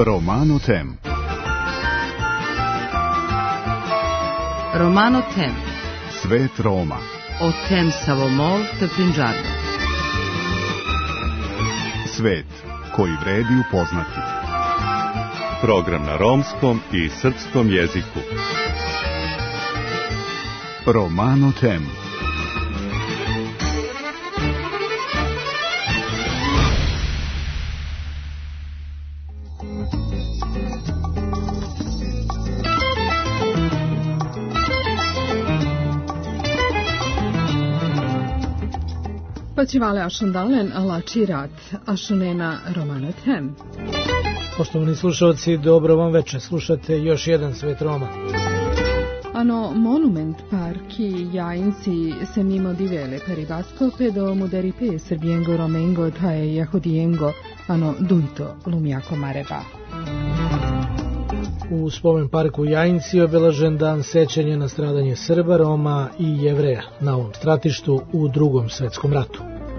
Romano Tem. Romano Tem. Svet Roma. O tem Savomol te Punjabi. Svet koji vredi upoznati. Program na romskom i srpskom jeziku. Romano Tem. Počivale ašundalen lačirat, ašunena Romano Tem. Poštovani slušalci, dobro vam večer. Slušate još jedan Svet Roma. Ano monument parki jajinci se mimo divele per i vascope do muderipe serbiengo romengo tae jahodiengo ano duito lumjako mareba. U spomen parku Jajinci je obeležen dan sećanja na stradanje Srba, Roma i Jevreja na ovom stratištu u Drugom svetskom ratu.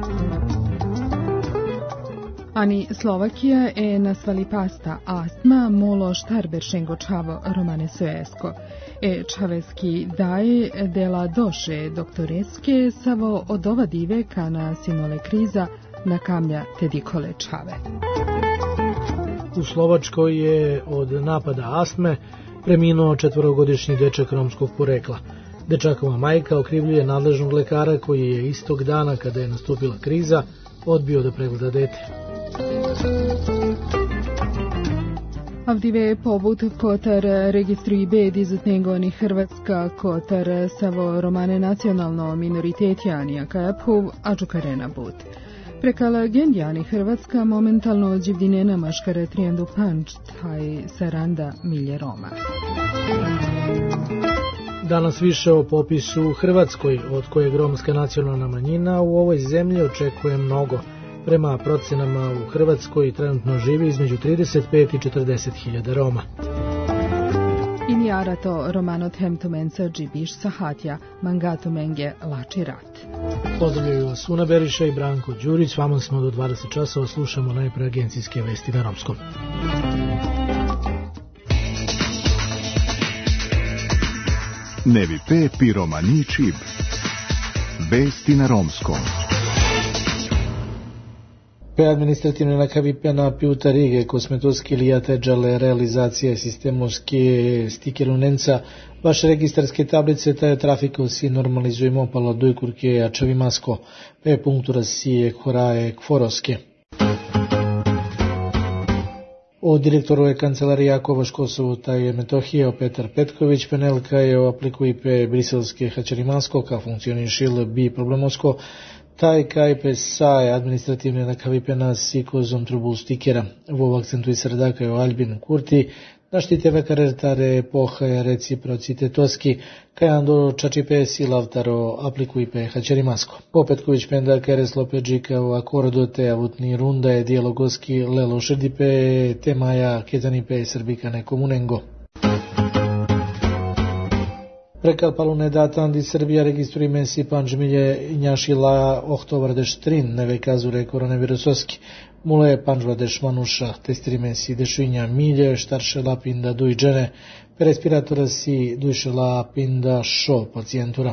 Ani Slovakija e nasvali pasta astma molo štarberšengo čavo romane soesko. E čaveski daje dela doše doktoreske savo od ova dive kana sinole kriza na kamlja tedikole čave. U Slovačkoj je od napada astme preminuo 4-godišnji dečak romskog porekla. Dečakova majka okrivljuje nadležnog lekara koji je istog dana kada je nastupila kriza odbio da pregleda dete. Avdive povud kotar registrui bed izutnegoni Hrvatska kotar savo romane nacionalno minoritetjani akajapuv ađukarena bud. Prekal gendjani Hrvatska momentalno dživdinena maškare trijendu panč taj saranda milje Roma. Danas više o popisu u Hrvatskoj, od kojeg romska nacionalna manjina u ovoj zemlji očekuje mnogo. Prema procenama u Hrvatskoj trenutno živi između 35 i 40 hiljada Roma. Injarato Romano Tem tumenca džibiš sahatja, mangatu menge lači rat. Pozdravljaju vas Una Beriša i Branko Đurić, s vama smo do 20 časova, slušamo najpre agencijske vesti na romskom. Nevi pe piromani čib. Vesti na romskom. Pe administrativne nakavipena piuta Rige kosmetovski lijate džale realizacije sistemovske stikerunenca vaše registarske tablice taje trafiko si normalizujemo palo dojkurke ačavi masko pe punktura si horaje kvoroske. O direktoru je kancelarija Kovaš Kosovo taj Metohije Petar Petković penelka je o aplikuji pe briselske hačarimasko ka funkcionišil bi problemosko taj kaj pesaje administrativne nakavipena si kozom trubul stikera. Vov akcentuje srdaka je o Albin Kurti, naštiteve karetare pohaje reciprocitetoski, kaj ando čačipe si lavtaro aplikuipe hačerimasko. Popetković penda kereslo peđika o akordo te avutni runda je dijalogoski lelo šrdipe temaja ketanipe srbikane komunengo. Prekal palune datan di Srbija registruje mesi panđmilje njašila ohtovardeš trin neve kazure koronavirusoski. Mule panđvadeš manuša testiri mesi dešinja milje štarše lapinda dujđene, respiratora si dujše lapinda šo pacijentura.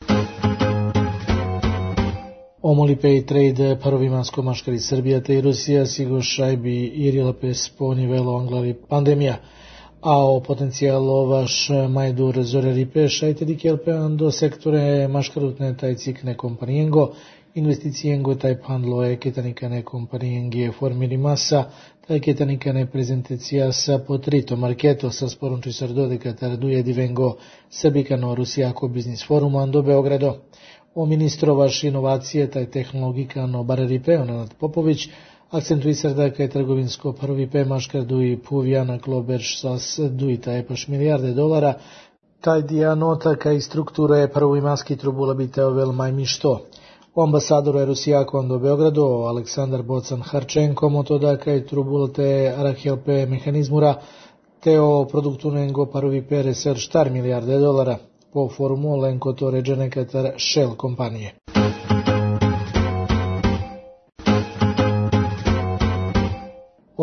Omolipe i trade parovimansko maškari Srbija te i Rusija sigo šajbi irila pes ponivelo anglari pandemija. A o potencijalo vaš majdur zoreri peša i tedikelpe do sektore maškarutne taj cikne kompanijengo, investicijengo taj pandlo je ketanikane kompanijengi formiri masa, taj ketanikane prezentacija sa potrito marketo sa sporunči sardodeka tarduje divengo srbikano rusijako biznis forum ando Beogrado. O ministro vaš inovacije taj tehnologikano barari peonat Popović, akcentuje srdaka je trgovinsko prvi pemaškar duji puvijana kloberš sas dujita epaš milijarde dolara, taj dijanota kaj struktura je prvi maski trubula biteo vel majmi što. O ambasadoru je Rusijako do Beogradu, Aleksandar Bocan Harčenko, motoda kaj trubula te Arahelpe mehanizmura, te o produktu nengo prvi pere ser štar milijarde dolara, po forumu lenko to ređene katar Shell kompanije.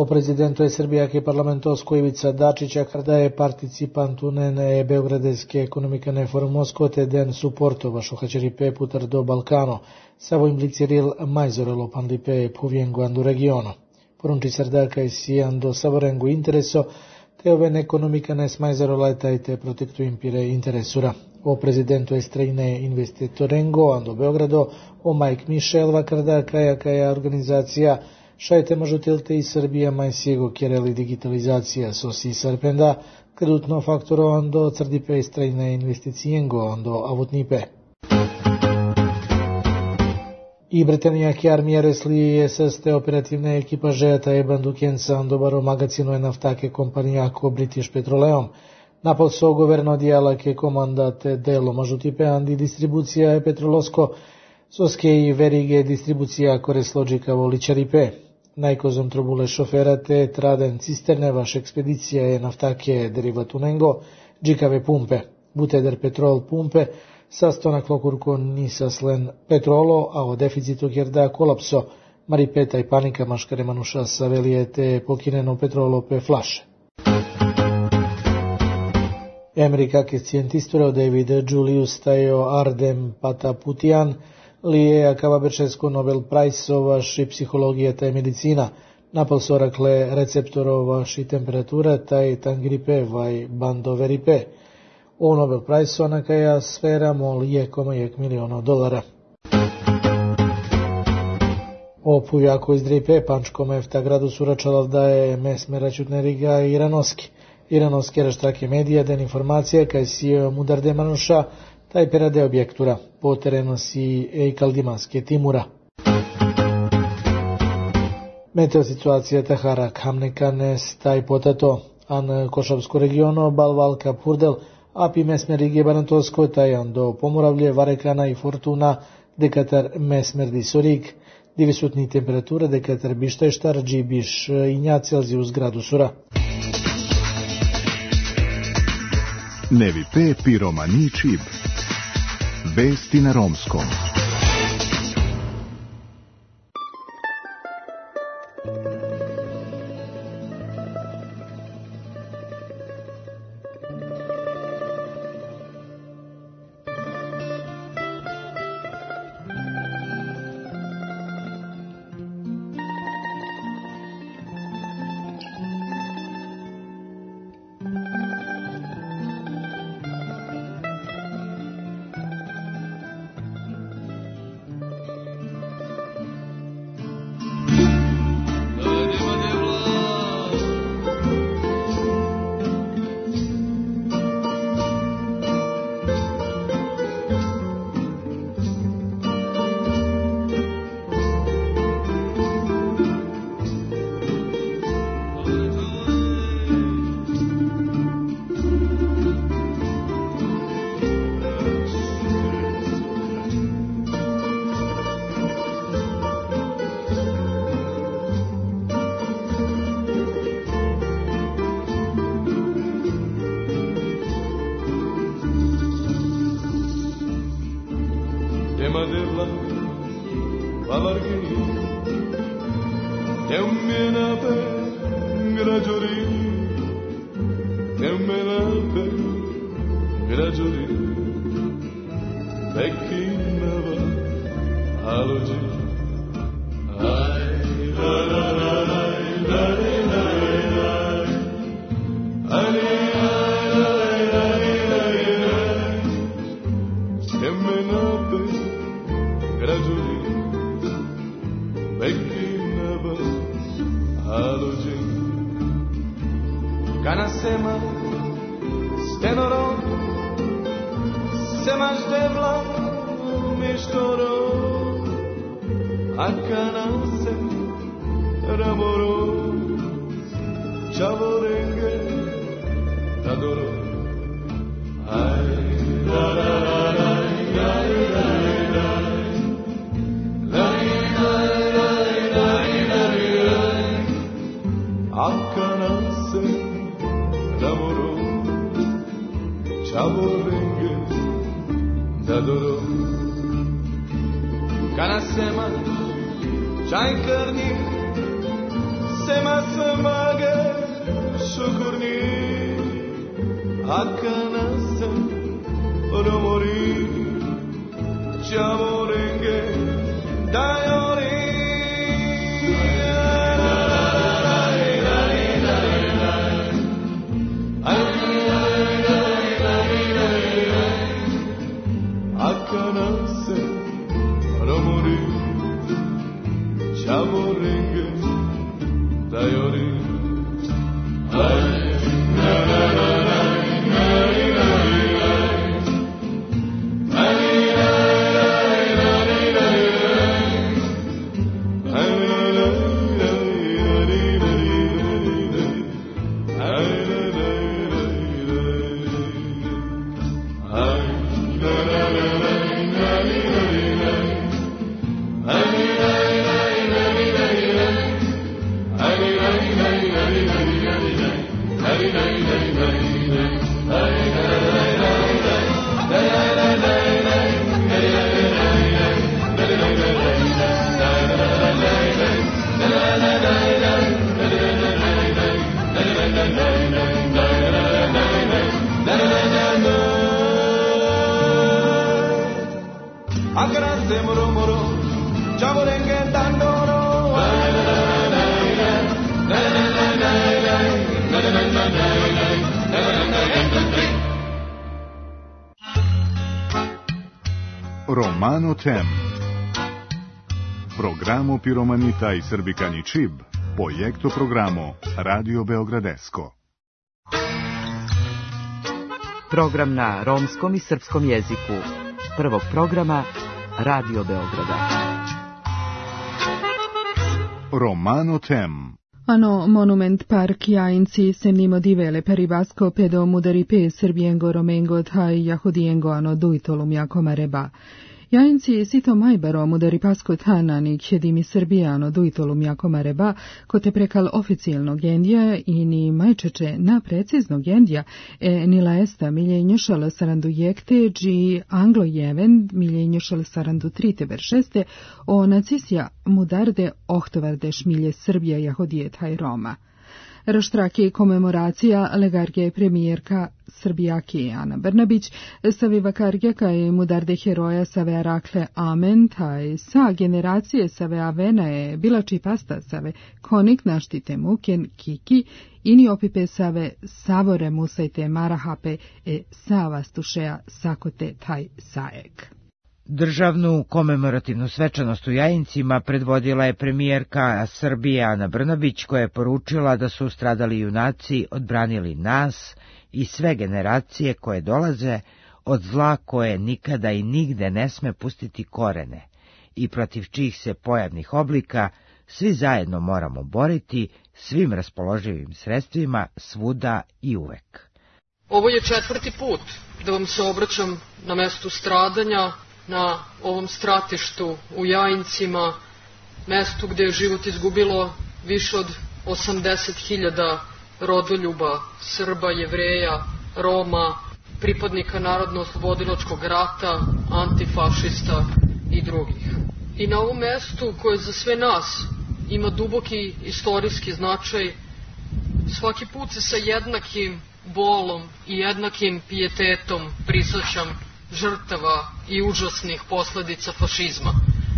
O prezidentu je Srbijake parlamentovsko Ivica Dačića kada je participant unene Beogradske ekonomikane forum Moskva te den suporto vašo hačeripe putar do Balkano, savo impliciril majzorelo pandipe puviengo andu regiono. Porunči sardaka si ando savorengu intereso, te oven ekonomikane smajzorolajtajte protektu impire interesura. O prezidentu je strejne investitorengo ando Beogrado, o Mike Michel vakarda kaja organizacija šajte možutilte i Srbija maj sjego kjereli digitalizacija sosi sarpenda, kredutno faktoro ando crdipe i strejne investicijengo ando avutnipe. I britanijake armije resli SST operativne ekipaže ta bandukenca ando baro magacino je naftake kompanija ako British Petroleum. Napol so governo dijala ke komandate delo možutipe andi distribucija je petrolosko, soske i verige distribucija kores logika voličaripe. Najkozom trobule šofera te traden cisterne vaš ekspedicija je naftake derivatunengo, džikave pumpe, buteder petrol pumpe, sastonak lokurko nisaslen petrolo, a o deficitu kjerda kolapso, maripeta i panika maškare manuša savelije te pokineno petrolo pe flaše. Amerika ke scientistura David Julius tajo Ardem Pataputian lije akava bečesko Nobel Prize-ovaš i psihologija taj medicina, napol sorakle receptorovaš i temperatura taj tangripe vaj bandoveripe. O Nobel Prize-o nakaja sfera mol $1 miliona. O pujako iz dripe pančkom efta gradu suračalav da je mesmera čutneriga iranoski. Iranoski raštrake medija den informacije kaj si mudarde manuša taj perade objektura, po terenu si kaldimanske timura. Meteo situacija Tahara Kamnekanes taj potato, an Košavsko regiono, Balvalka Purdel, api mesmer Rige Barantosko, taj ando Pomoravlje, Varekana i Fortuna, dekatar mesmer di Sorig, divisutni temperatura, dekatar bištajštar, džibiš inja Celzijus gradu sura. Nevi pe piromani čib. Vesti na romskom. Kanasema stenorom semaš devla mištoro akanase ramoro chavorenge tadoro ay la la la la la akanase ramoro chavorenge tadoro kanasema čaj krnji semasmage şukurni akanasın romori chamorenge dayori akanasın romori chamorenge dayori Romano Tem. Programo Piromanita i Srbikani Čib, projekto programo Radio Beogradesko. Program na romskom i srpskom jeziku. Prvog programa Radio Beograda. Romano Tem. Ano monument park Jajinci se nimo divele per i Vasco pedo mudaripe Srbijengo Romengo taj Jahudijengo ano dujtolum jako mareba. Jajinci sito majbaro mudaripasko tanani kjedimi Srbijano dujtolum jako mareba kote prekal oficijalnog gendija i ni majčeče na preciznog gendija nila esta miljenjošal sarandu jekte dži anglo jeven miljenjošal sarandu trite beršeste o nacisija mudarde ohtovarde šmilje Srbija Jahodije taj Roma. Raštrake komemoracija legarge premijerka Srbijaki Ana Brnabić saviva kargjaka i mudarde heroja save rakle amen taj sa generacije save avena je bilači pasta save konik naštite muken kiki ini opipe save savore musajte marahape savastušeja sakote taj saek. Državnu komemorativnu svečanost u Jajincima predvodila je premijerka Srbije Ana Brnabić, koja je poručila da su stradali junaci odbranili nas i sve generacije koje dolaze od zla koje nikada i nigde ne sme pustiti korene i protiv čijih se pojavnih oblika svi zajedno moramo boriti svim raspoloživim sredstvima svuda i uvek. Ovo je 4. put da vam se obraćam na mestu stradanja, na ovom stratištu u Jajincima, mestu gde je život izgubilo više od 80.000 rodoljuba, Srba, Jevreja, Roma, pripadnika Narodno-oslobodilačkog rata, antifašista i drugih. I na ovom mestu koje za sve nas ima duboki istorijski značaj, svaki put se sa jednakim bolom i jednakim pijetetom prisjećam žrtava i užasnih posledica fašizma,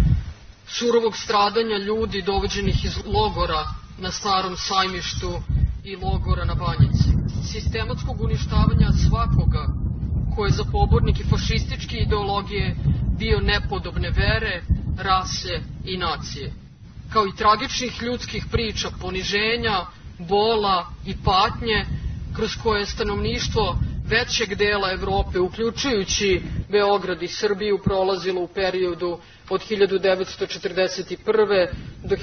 surovog stradanja ljudi dovođenih iz logora na Starom Sajmištu i logora na Banjici, sistematskog uništavanja svakoga ko je za pobornike fašističke ideologije bio nepodobne vere, rase i nacije, kao i tragičnih ljudskih priča poniženja, bola i patnje kroz koje je stanovništvo većeg dela Evrope, uključujući Beograd i Srbiju, prolazilo u periodu od 1941. do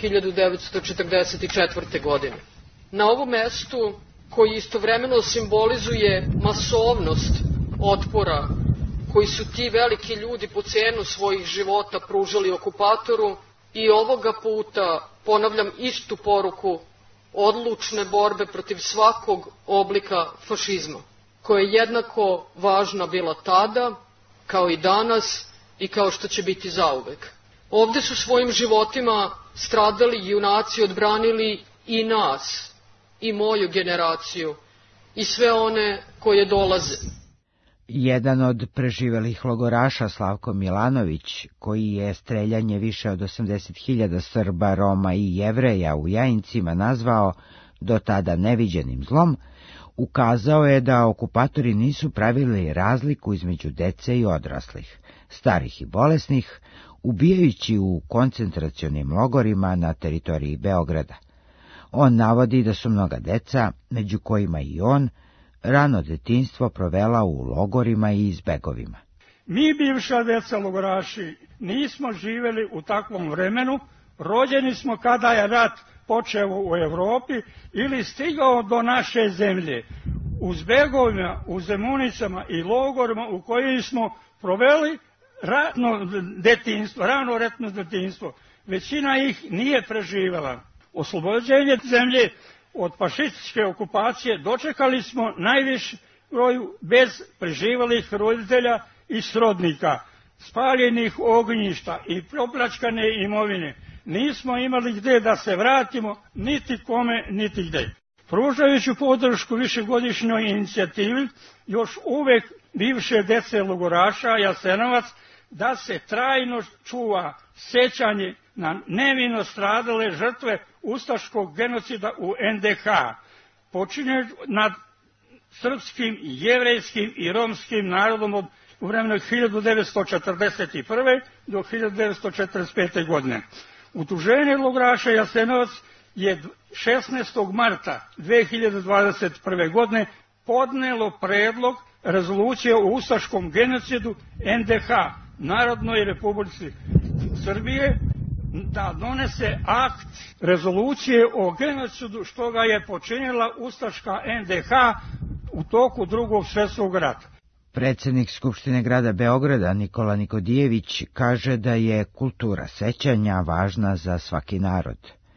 1944. godine. Na ovom mestu, koji istovremeno simbolizuje masovnost otpora koji su ti veliki ljudi po cenu svojih života pružali okupatoru, i ovoga puta ponavljam istu poruku odlučne borbe protiv svakog oblika fašizma, koja je jednako važna bila tada, kao i danas i kao što će biti zauvek. Ovde su svojim životima stradali junaci, odbranili i nas, i moju generaciju, i sve one koje dolaze. Jedan od preživelih logoraša, Slavko Milanović, koji je streljanje više od 80.000 Srba, Roma i Jevreja u Jajincima nazvao do tada neviđenim zlom, ukazao je da okupatori nisu pravili razliku između dece i odraslih, starih i bolesnih, ubijajući u koncentracionim logorima na teritoriji Beograda. On navodi da su mnoga deca, među kojima i on, rano detinjstvo provela u logorima i izbegovima. Mi, bivša deca logoraši, nismo živjeli u takvom vremenu, rođeni smo kada je rat počeo u Evropi ili stigao do naše zemlje. U zbegovima, u Zemunicama i logorima u kojima smo proveli rano ratno detinjstvo, većina ih nije preživjela. Oslobođenje zemlje od fašističke okupacije dočekali smo najviši broju bez preživelih roditelja i srodnika, spaljenih ognjišta i propljačkane imovine. Nismo imali gdje da se vratimo, niti kome, niti gdje. Pružajući podršku višegodišnjoj inicijativi, još uvek bivše dece logoraša Jasenovac, da se trajno čuva sećanje na nevino stradale žrtve ustaškog genocida u NDH, počinjen nad srpskim, jevrejskim i romskim narodom u vremenu 1941. do 1945. godine. Udruženje logoraša Jasenovac je 16. marta 2021. godine podnelo predlog rezolucije o ustaškom genocidu NDH, Narodnoj Republici Srbije, da donese akt rezolucije o genocidu što ga je počinila ustaška NDH u toku Drugog svjetskog rata. Predsjednik Skupštine grada Beograda Nikola Nikodijević kaže da je kultura sećanja važna za svaki narod.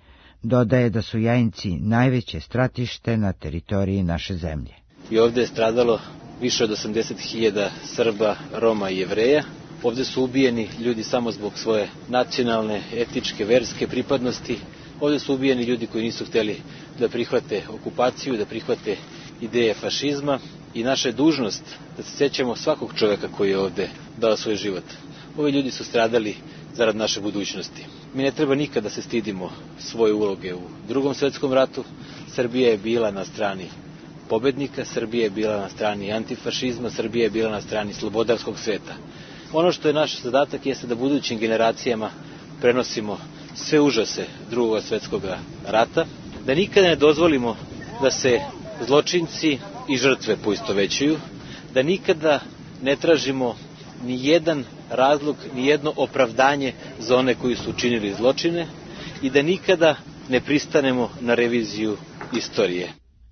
Dodaje da su Jajinci najveće stratište na teritoriji naše zemlje. I ovdje je stradalo više od 80.000 Srba, Roma i Jevreja. Ovdje su ubijeni ljudi samo zbog svoje nacionalne, etičke, verske pripadnosti. Ovdje su ubijeni ljudi koji nisu htjeli da prihvate okupaciju, da prihvate ideje fašizma. I naša je dužnost da se sjećamo svakog čovjeka koji je ovdje dao svoj život. Ovi ljudi su stradali zarad naše budućnosti. Mi ne treba nikada da se stidimo svoje uloge u Drugom svjetskom ratu. Srbija je bila na strani pobednika, Srbija je bila na strani antifašizma, Srbija je bila na strani slobodarskog sveta. Ono što je naš zadatak jeste da budućim generacijama prenosimo sve užase Drugog svjetskog rata, da nikada ne dozvolimo da se zločinci i žrtve poistovećuju, da nikada ne tražimo ni jedan razlog, ni jedno opravdanje za one koji su učinili zločine i da nikada ne pristanemo na reviziju istorije.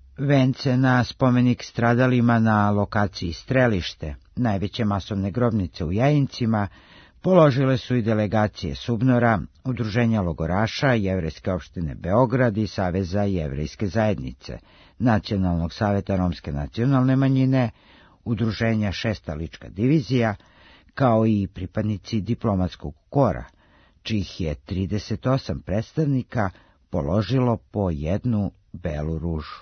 Vence na spomenik stradalima na lokaciji Strelište, najveće masovne grobnice u Jajincima, položile su i delegacije Subnora, Udruženja logoraša, Jevrejske opštine Beograd i Saveza jevrejske zajednice, Nacionalnog saveta romske nacionalne manjine, Udruženja 6. lička divizija, kao i pripadnici diplomatskog kora, čijih je 38 predstavnika položilo po jednu belu ružu.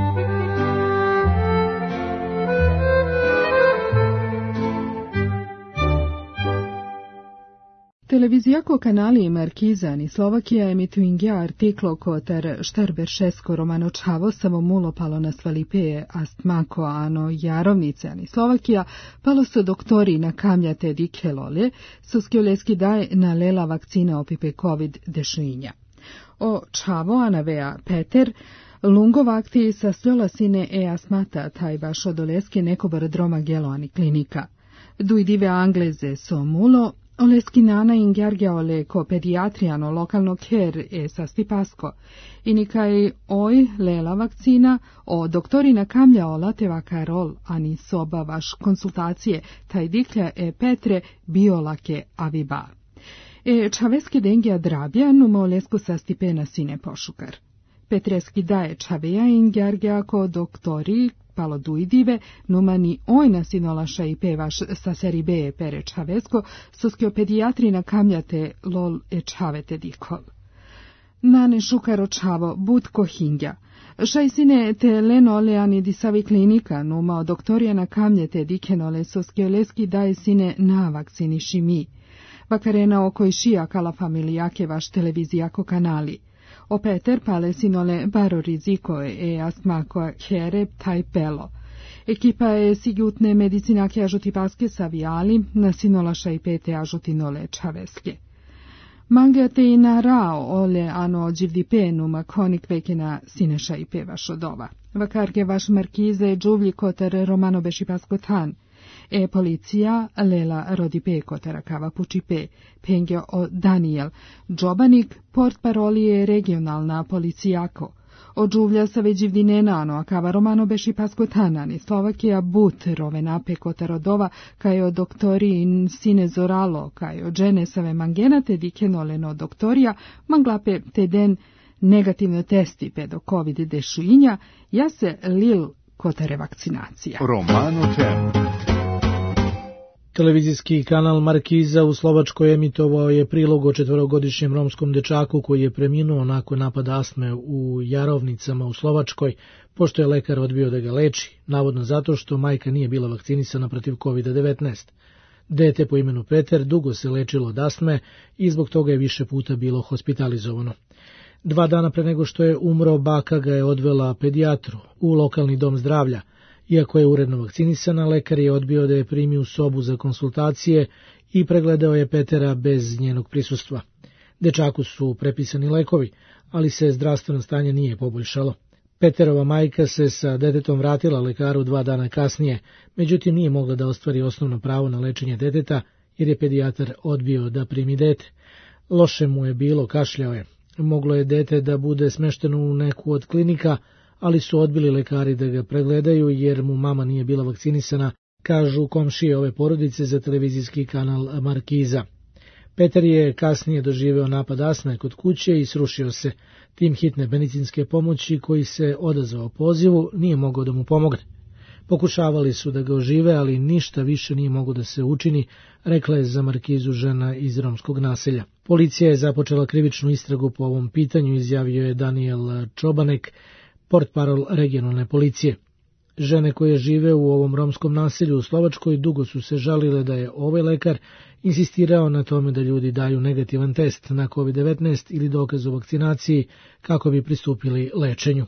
Televizijako kanali Markizan i Slovakija emituingia artiklo kotar štarberšesko romanočavo samomullo palo na svalipeje astmako ano jarovnice ani Slovakija palo su doktori na kamljate dikelole soskjoleski daj na lela vakcina opipe COVID-19. O čavo anavea Peter lungovakti sa sljolasine e astmata taj vašo doleske nekobar droma geloani klinika. Dujdive angleze so mulo oleskinana ingergeole ko pediatriano lokalno ker e sastipasko. I nikaj oj lela vakcina o doktorina kamljaola teva karol ani soba vaš konsultacije taj diklja e Petre biolake aviba. E čaveske dengija drabja numa olesku sastipena sine pošukar. Petreski daje čaveja ingergea ko doktori palo dujdive, numani ojna sinolaša i pevaš sa seribe pere čavesko, soskio pediatrina kamljate lol e čavete dikol. Nane Shukarochavo, Butko Hingja. Šajsine te lenoleani disavi klinika, numa doktorija na kamljete dikenole soskeleski daje sine na vakcini šimi. Vakarena oko šija kala familijake vaš televizijako kanali. O Peter pale sinole baro riziko astmako here taj pelo. Ekipa je sigutne medicinake ažutipaske savijali, na sinola šajpete ažutinole čaveske. Mangate i na rao ole ano dživdipe numa konik vekina sineša i pevaš odova. Vakarke vaš markize džuvlji kotar romano bešipasko tan. Policija lela rodipe kotara kava pučipe, pengio o Daniel, džobanik port parolije regionalna policijako. O džuvlja sa veđivdine nano, a kava romano beši pasko tanani, Slovakija but rove nape kotarodova, kaj o doktori in sine zoralo, kaj o džene save mangenate dikenoleno doktorija, manglape te den negativno testi pedo COVID dešuinja, ja se lil kotare vakcinacija. Romano Tem. Televizijski kanal Markiza u Slovačkoj emitovao je prilog o 4-godišnjem romskom dečaku koji je preminuo nakon napada astme u Jarovnicama u Slovačkoj, pošto je lekar odbio da ga leči, navodno zato što majka nije bila vakcinisana protiv COVID-19. Dete po imenu Peter dugo se lečilo od astme i zbog toga je više puta bilo hospitalizovano. 2 dana pre nego što je umro, baka ga je odvela pedijatru u lokalni dom zdravlja. Iako je uredno vakcinisana, lekar je odbio da je primi u sobu za konsultacije i pregledao je Petera bez njenog prisustva. Dečaku su prepisani lekovi, ali se zdravstveno stanje nije poboljšalo. Peterova majka se sa detetom vratila lekaru 2 dana kasnije, međutim nije mogla da ostvari osnovno pravo na lečenje deteta, jer je pedijatar odbio da primi dete. Loše mu je bilo, kašljao je. Moglo je dete da bude smešteno u neku od klinika, ali su odbili lekari da ga pregledaju jer mu mama nije bila vakcinisana, kažu komšije ove porodice za televizijski kanal Markiza. Peter je kasnije doživeo napad astme kod kuće i srušio se. Tim hitne medicinske pomoći koji se odazvao pozivu nije mogao da mu pomogne. Pokušavali su da ga ožive, ali ništa više nije moglo da se učini, rekla je za Markizu žena iz romskog naselja. Policija je započela krivičnu istragu po ovom pitanju, izjavio je Daniel Čobanek, portparol regionalne policije. Žene koje žive u ovom romskom naselju u Slovačkoj dugo su se žalile da je ovaj lekar insistirao na tome da ljudi daju negativan test na COVID-19 ili dokaz o vakcinaciji kako bi pristupili lečenju.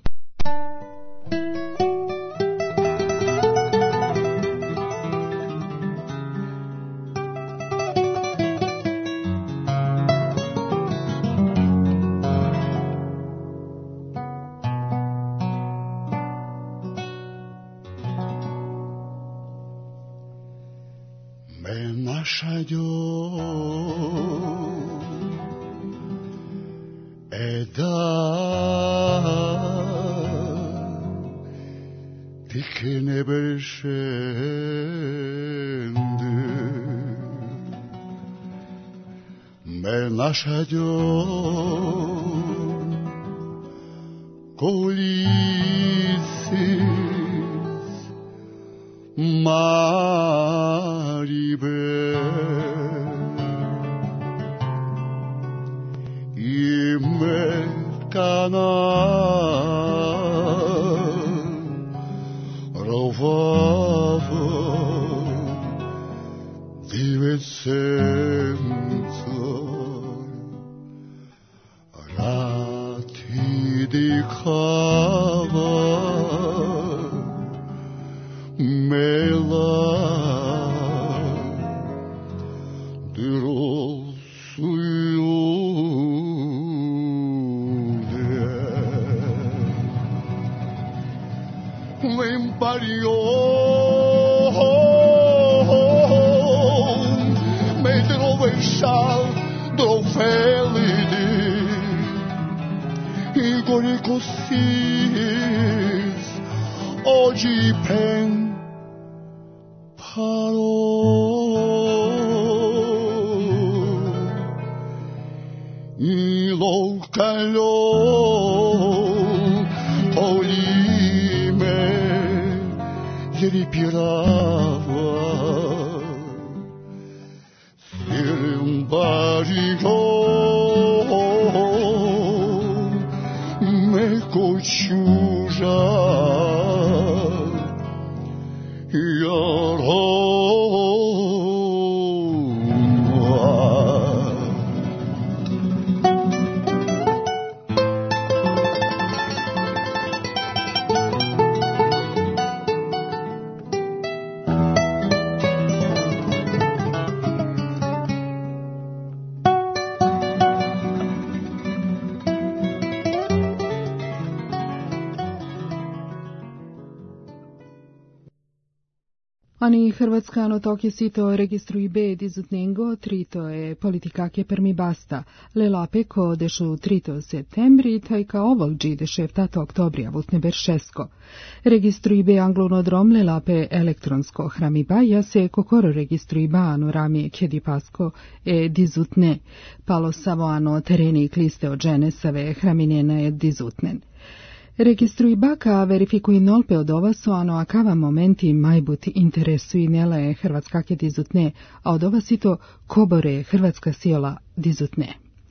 Ani Hrvatskano toke sito registrui B dizutnengo trito e politikake per mi basta. Le lape ko dešu 3. septembri, taj ka ovolđi dešeftato oktobrija vutne beršesko. Registrui B anglonodrom le lape elektronsko hramiba, ja se kokoro registrui ba ano ramije kjedipasko e dizutne. Palo savo ano tereni kliste od žene save hraminena e dizutnen. Registrui baka verifikui nolpe od ova su ano akava momenti majbut interesui nele hrvatskake dizutne, a od ova sito kobore hrvatska siola dizutne.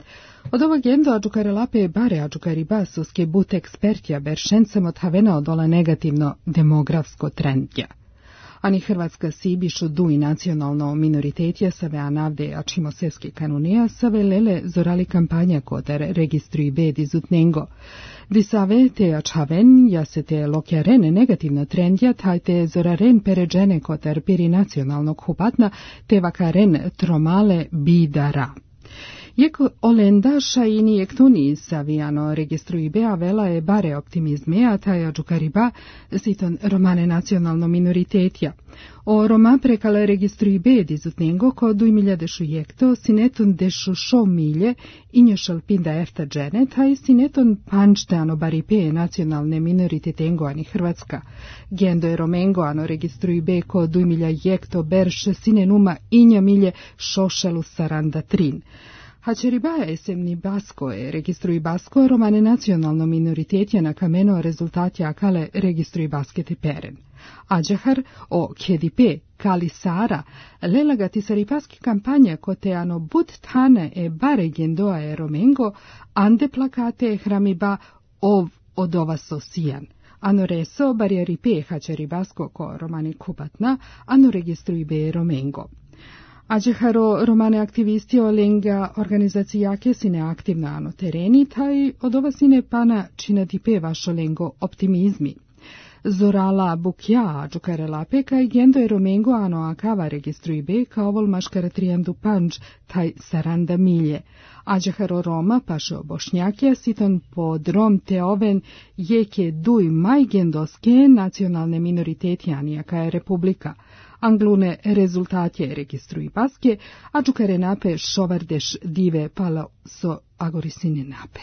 Od ovog gendo ađukare lape bare ađukari basuske but ekspertja beršencem od havena odola negativno demografsko trendja. Ani Hrvatska sibišu duj nacionalno minoritetja save anavde a čimoseski kanunija save lele zorali kampanja kotar registrui B dizutnengo. Disave te ačhaven jasete lokjaren negativno trendja tajte zoraren peređene kotar piri nacionalnog hupatna te vakaren tromale bidara. Jeko olendaša i nijektuni savijano registrui bea vela je bare optimizmea taja džukariba siton romane nacionalno minoritetja. O Roma prekale registrui be dizutnengo ko 2000 dešu jekto sineton dešu šo milje injošal pinda efta džene taj sineton pančteano baripe nacionalne minoritetengo ani Hrvatska. Gendo je romengo ano registrui be ko 2000 jekto berš sinenuma inja milje šošelu saranda trin. Hačeribaja esemni basko je registrui basko romane nacionalno minoritetja na kameno rezultati akale registrui baskete peren. Ađahar o kjedipe kali sara lelagati saripaski kampanja koteano but tane e bare gendoa e romengo ande plakate hramiba ov odova sosijan. Ano reso barieripe hačeribasko ko romane kubatna ano registrui be romengo. Ađeharo romane aktivisti o lenga organizacijake sine aktivna ano tereni, taj od ova sine pana čina dipe vašo lengo optimizmi. Zorala bukja ađukare lape kaj gendo je romengo ano akava registrui be kao vol maškara trijandu panđ taj saranda milje. Ađeharo Roma pašo bošnjakija siton pod rom te oven jeke duj maj gendoske nacionalne minoritetjanija kaj republika. Anglune rezultatje registrui baske, a džukare nape šovardeš dive pala so agorisine nape.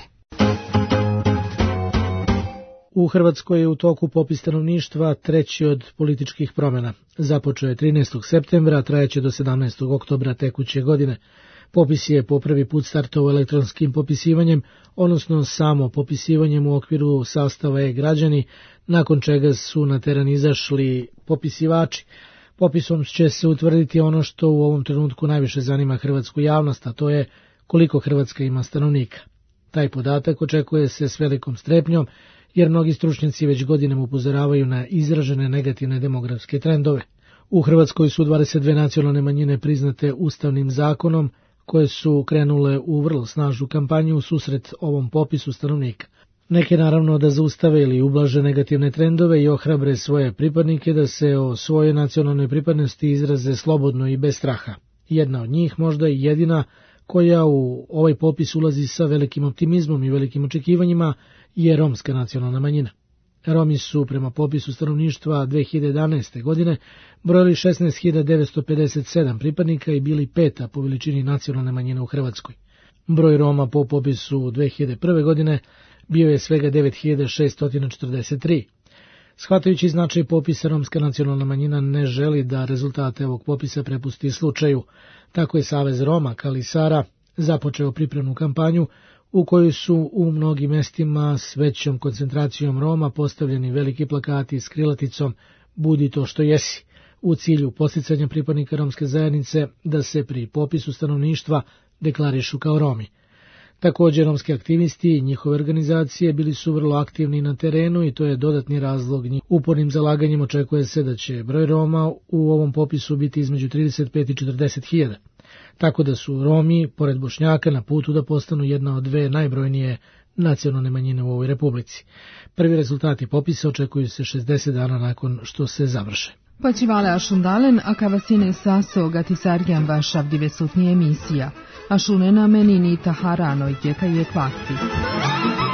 U Hrvatskoj je u toku popis stanovništva treći od političkih promjena. Započeo je 13. septembra, trajaće do 17. oktobra tekuće godine. Popis je po prvi put startovao elektronskim popisivanjem, odnosno samo popisivanjem u okviru sastava e-građani, nakon čega su na teren izašli popisivači. Popisom će se utvrditi ono što u ovom trenutku najviše zanima hrvatsku javnost, a to je koliko Hrvatska ima stanovnika. Taj podatak očekuje se s velikom strepnjom, jer mnogi stručnjaci već godinama upozoravaju na izražene negativne demografske trendove. U Hrvatskoj su 22 nacionalne manjine priznate ustavnim zakonom, koje su krenule u vrlo snažnu kampanju u susret ovom popisu stanovnika. Neke naravno da zaustave ili ublaže negativne trendove i ohrabre svoje pripadnike da se o svojoj nacionalnoj pripadnosti izraze slobodno i bez straha. Jedna od njih, možda i jedina, koja u ovaj popis ulazi sa velikim optimizmom i velikim očekivanjima, je romska nacionalna manjina. Romi su prema popisu stanovništva 2011. godine brojali 16.957 pripadnika i bili peta po veličini nacionalne manjine u Hrvatskoj. Broj Roma po popisu 2001. godine bio je svega 9.643. Shvatajući značaj popisa, romska nacionalna manjina ne želi da rezultate ovog popisa prepusti slučaju. Tako je Savez Roma Kali Sara započeo pripremnu kampanju u kojoj su u mnogim mestima s većom koncentracijom Roma postavljeni veliki plakati s krilaticom "Budi to što jesi", u cilju podsticanja pripadnika romske zajednice da se pri popisu stanovništva deklarišu kao Romi. Također, romski aktivisti i njihove organizacije bili su vrlo aktivni na terenu i to je dodatni razlog. Upornim zalaganjem očekuje se da će broj Roma u ovom popisu biti između 35 i 40 hiljada. Tako da su Romi, pored Bošnjaka, na putu da postanu jedna od dve najbrojnije nacionalne manjine u ovoj republici. Prvi rezultati popisa očekuju se 60 dana nakon što se završe. Počivale ašundalen, a kavasine saso gatisarjan vašav divesutni emisija. Ašunena menini taharano je kaj je kvakti.